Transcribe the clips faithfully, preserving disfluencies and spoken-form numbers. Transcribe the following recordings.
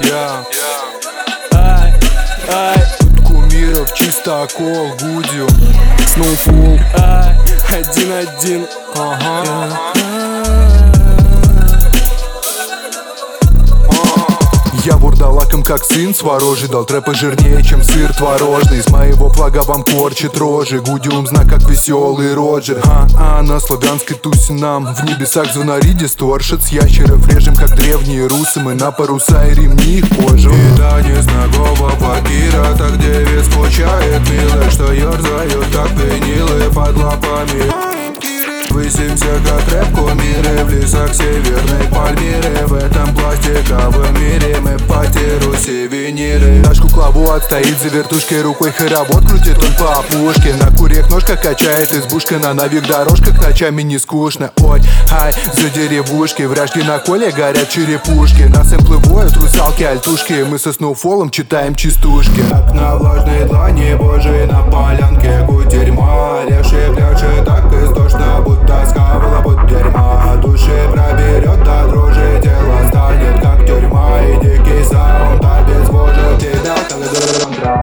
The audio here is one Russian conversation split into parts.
Я, ай, ай, тут кумиров чистокол, Гудю, Сноуфол, ай, один-один, ага. Я бурдалаком как сын сворожий, дал трэпы жирнее, чем сыр творожный. Из моего флага вам корчит рожи, Гудиум знак как веселый Роджер. А-а, на славянской тусе нам в небесах звонари дисторшит. С ящеров режем как древние русы, мы на паруса и ремни их позже. И танец ногого факира, так девиц скучает милых, что ерзают как винилы под лапами. Высимся как рэп-кумиры в лесах северной Пальмиры. В этом пластиковом мире мы потеру сувениры. Наш кукловод отстоит за вертушкой, рукой хоровод крутит он по опушке. На курьях ножка качает избушка, на новых дорожках ночами не скучно. Ой, ай, за деревушки, вражки на коле горят черепушки. На сэмплы воют русалки, альтушки, мы со Сноуфолом читаем частушки. Как на влажной длани божьей на полянке гудерьма. Леший пляшет так истошно, будто схавала под дерьма. Души проберет до дрожи, тело станет как тюрьма. И дикий саунд обезвожит тебя, как дыром.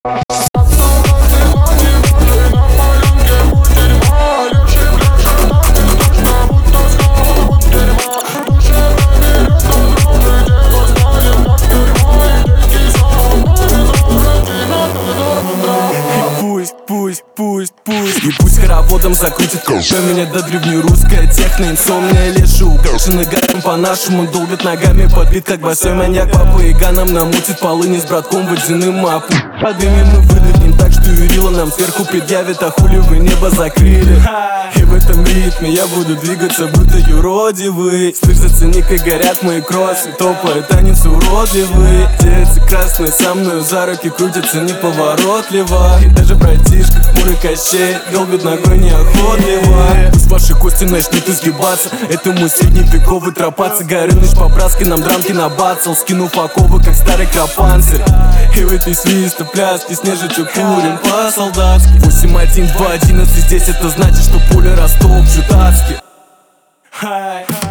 Пусть, пусть, пусть и пусть хороводом закрутит колша меня до древнерусская техно, инсомния, лешу укашены гарем по-нашему, долбят ногами подбит как босой маньяк. Папа и ганом намутит полыни с братком водяным мапу. Подымем мы выдохнем так, что Юрила нам сверху предъявит, а хули вы небо закрыли. И в этом ритме я буду двигаться, будто юродивый. Слышь, зацени, как горят мои кроссы, топает танец уродливый. Девицы красные со мною за руки крутятся неповоротливо. И даже братишка хмурый Кощей долбит ногой неохотливо. Пусть ваши кости начнут изгибаться, это мой средневековый тропа. Горыныч по-братски нам драмки набацал, скинув оковы, как старый кропанцирь. И в этой свисто пляске с нежитью курим по-солдатски. Восемь, один, два, одиннадцать, здесь это значит, что пуля растопчут адски.